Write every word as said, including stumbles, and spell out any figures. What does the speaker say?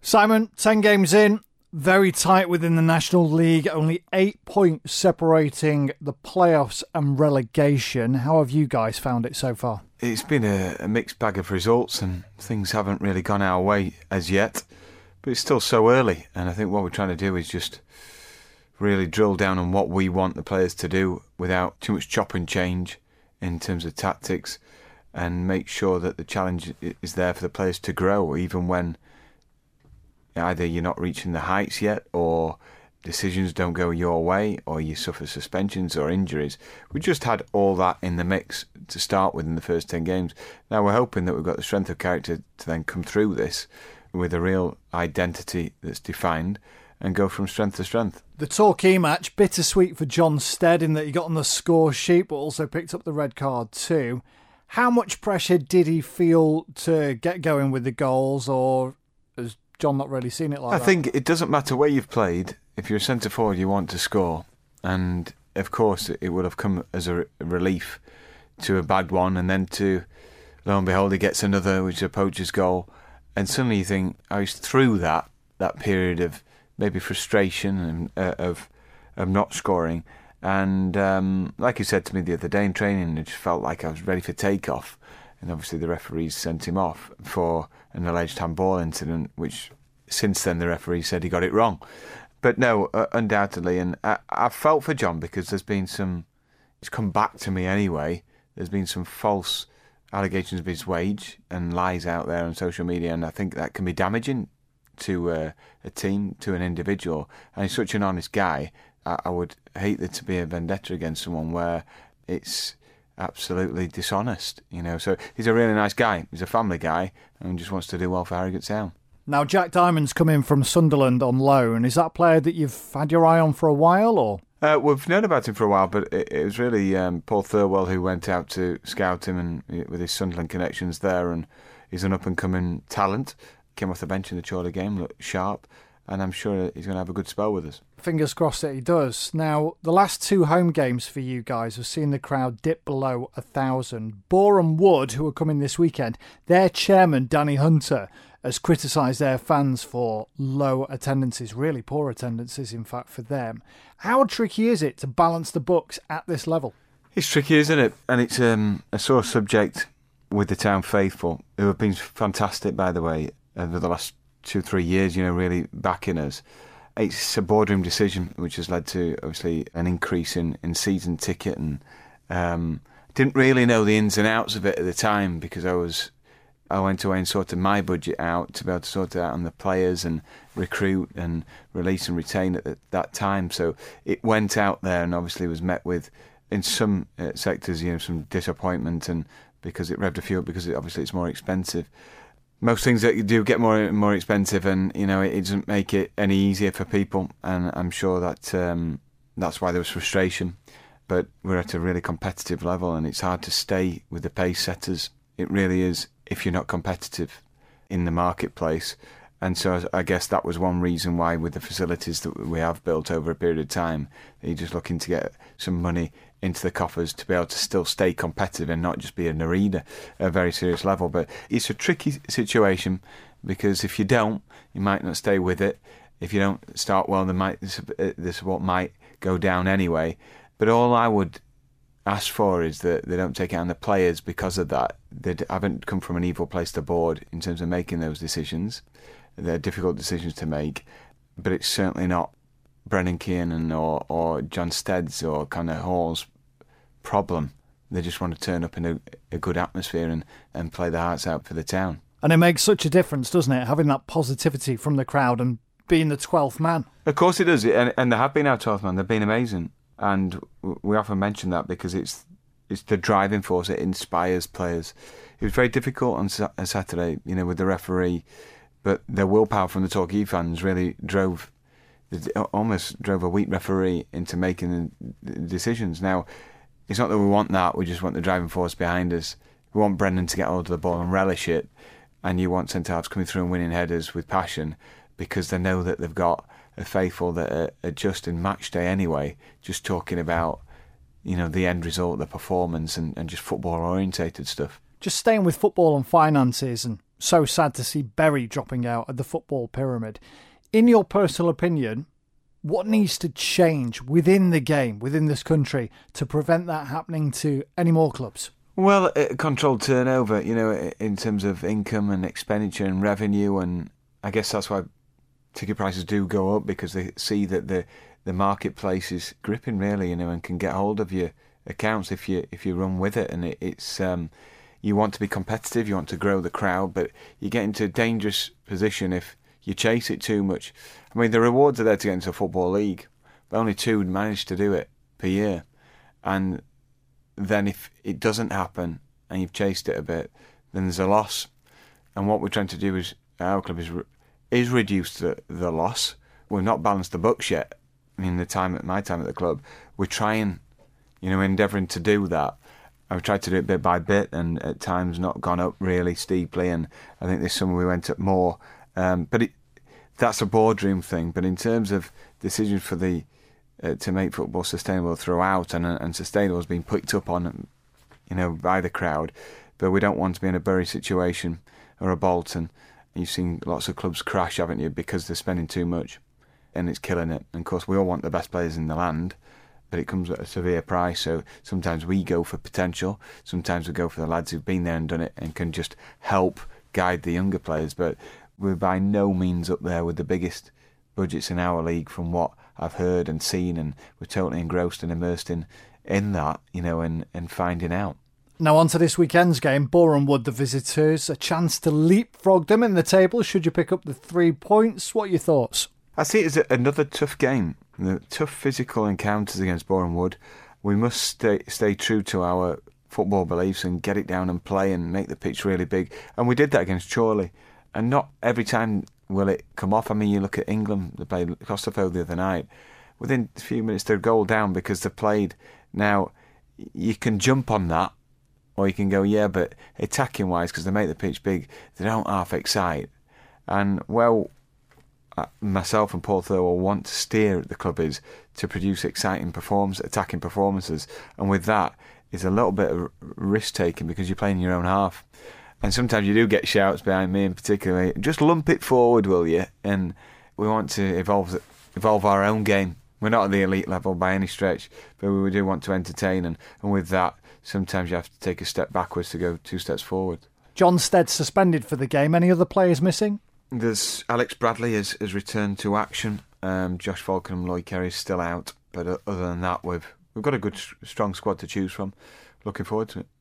Simon, ten games in, very tight within the National League, only eight points separating the playoffs and relegation. How have you guys found it so far? It's been a, a mixed bag of results and things haven't really gone our way as yet, but it's still so early, and I think what we're trying to do is just really drill down on what we want the players to do without too much chop and change in terms of tactics, and make sure that the challenge is there for the players to grow, even when either you're not reaching the heights yet, or decisions don't go your way, or you suffer suspensions or injuries. We just had all that in the mix to start with in the first ten games. Now we're hoping that we've got the strength of character to then come through this with a real identity that's defined and go from strength to strength. The Torquay match, bittersweet for John Stead in that he got on the score sheet but also picked up the red card too. How much pressure did he feel to get going with the goals, or has John not really seen it like I that? I think it doesn't matter where you've played. If you're a centre forward, you want to score, and of course it would have come as a relief to a bad one, and then to, lo and behold, he gets another, which is a poacher's goal, and suddenly you think, I was through that that period of maybe frustration and uh, of of not scoring, and um, like he said to me the other day in training, it just felt like I was ready for takeoff, and obviously the referees sent him off for an alleged handball incident, which since then the referee said he got it wrong. But no, uh, undoubtedly, and I, I felt for John because there's been some, it's come back to me anyway, there's been some false allegations of his wage and lies out there on social media, and I think that can be damaging to uh, a team, to an individual. And he's such an honest guy, I, I would hate there to be a vendetta against someone where it's absolutely dishonest, you know. So he's a really nice guy, he's a family guy, and just wants to do well for Harrogate Town. Now, Jack Diamond's come in from Sunderland on loan. Is that a player that you've had your eye on for a while, or...? Uh, we've known about him for a while, but it, it was really um, Paul Thirlwell who went out to scout him, and with his Sunderland connections there, and he's an up-and-coming talent. Came off the bench in the Chorley game, looked sharp, and I'm sure he's going to have a good spell with us. Fingers crossed that he does. Now, the last two home games for you guys have seen the crowd dip below a thousand. Boreham Wood, who are coming this weekend, their chairman, Danny Hunter, has criticised their fans for low attendances, really poor attendances, in fact, for them. How tricky is it to balance the books at this level? It's tricky, isn't it? And it's um, a sore subject with the town faithful, who have been fantastic, by the way, over the last two, three years, you know, really backing us. It's a boardroom decision, which has led to, obviously, an increase in, in season ticket, and um, didn't really know the ins and outs of it at the time, because I was... I went away and sorted my budget out to be able to sort it out on the players and recruit and release and retain at that time. So it went out there and obviously was met with, in some uh, sectors, you know, some disappointment, and because it revved a few up, because it, obviously it's more expensive. Most things that you do get more and more expensive, and you know it doesn't make it any easier for people. And I'm sure that um, that's why there was frustration. But we're at a really competitive level, and it's hard to stay with the pace setters. It really is, if you're not competitive in the marketplace. And so I guess that was one reason why, with the facilities that we have built over a period of time, you're just looking to get some money into the coffers to be able to still stay competitive and not just be in an arena at a very serious level. But it's a tricky situation, because if you don't, you might not stay with it. If you don't start well, there might, this, this is what might go down anyway. But all I would ask for is that they don't take it on the players because of that. They haven't come from an evil place to board in terms of making those decisions. They're difficult decisions to make, but it's certainly not Brennan Kiernan or, or John Stead's or kind of Hall's problem. They just want to turn up in a, a good atmosphere and, and play their hearts out for the town. And it makes such a difference, doesn't it, having that positivity from the crowd and being the twelfth man? Of course it does, and, and they have been our twelfth man. They've been amazing. And we often mention that because it's it's the driving force. It inspires players. It was very difficult on Saturday, you know, with the referee, but the willpower from the Torquay fans really drove, almost drove a weak referee into making the decisions. Now, it's not that we want that. We just want the driving force behind us. We want Brendan to get hold of the ball and relish it, and you want centre-halves coming through and winning headers with passion, because they know that they've got a faithful that are, are just in match day anyway, just talking about, you know, the end result, the performance, and, and just football orientated stuff. Just staying with football and finances, and so sad to see Bury dropping out of the football pyramid. In your personal opinion, what needs to change within the game, within this country, to prevent that happening to any more clubs? Well, uh, controlled turnover, you know, in terms of income and expenditure and revenue, and I guess that's why ticket prices do go up, because they see that the the marketplace is gripping, really, you know, and can get hold of your accounts if you if you run with it. And it, it's um, you want to be competitive, you want to grow the crowd, but you get into a dangerous position if you chase it too much. I mean, the rewards are there to get into a football league, but only two manage to do it per year, and then if it doesn't happen and you've chased it a bit, then there's a loss. And what we're trying to do is, our club is is reduce the, the loss. We've not balanced the books yet. In the time at my time at the club, we're trying, you know, endeavouring to do that. I've tried to do it bit by bit, and at times not gone up really steeply. And I think this summer we went up more. Um, but it, that's a boardroom thing. But in terms of decisions for the uh, to make football sustainable throughout, and and sustainable has been picked up on, you know, by the crowd. But we don't want to be in a Bury situation or a Bolton. You've seen lots of clubs crash, haven't you, because they're spending too much, and it's killing it. And of course, we all want the best players in the land, but it comes at a severe price. So sometimes we go for potential, sometimes we go for the lads who've been there and done it and can just help guide the younger players. But we're by no means up there with the biggest budgets in our league from what I've heard and seen, and we're totally engrossed and immersed in, in that, you know, and, and finding out. Now on to this weekend's game, Boreham Wood, the visitors, a chance to leapfrog them in the table should you pick up the three points. What are your thoughts? I see it as another tough game, the tough physical encounters against Boreham Wood. We must stay, stay true to our football beliefs and get it down and play and make the pitch really big. And we did that against Chorley. And not every time will it come off. I mean, you look at England, they played Kosovo the other night. Within a few minutes, they're a goal down because they played. Now, you can jump on that, or you can go, yeah, but attacking-wise, because they make the pitch big, they don't half excite. And, well, myself and Paul Thurwell want to steer at the club is to produce exciting performance, attacking performances. And with that, it's a little bit of risk-taking because you're playing your own half. And sometimes you do get shouts behind me in particular, just lump it forward, will you? And we want to evolve evolve our own game. We're not at the elite level by any stretch, but we do want to entertain. And, and with that, sometimes you have to take a step backwards to go two steps forward. John Stead suspended for the game. Any other players missing? There's Alex Bradley has, has returned to action. Um, Josh Falcon and Lloyd Kerry is still out. But other than that, we've we've got a good, strong squad to choose from. Looking forward to it.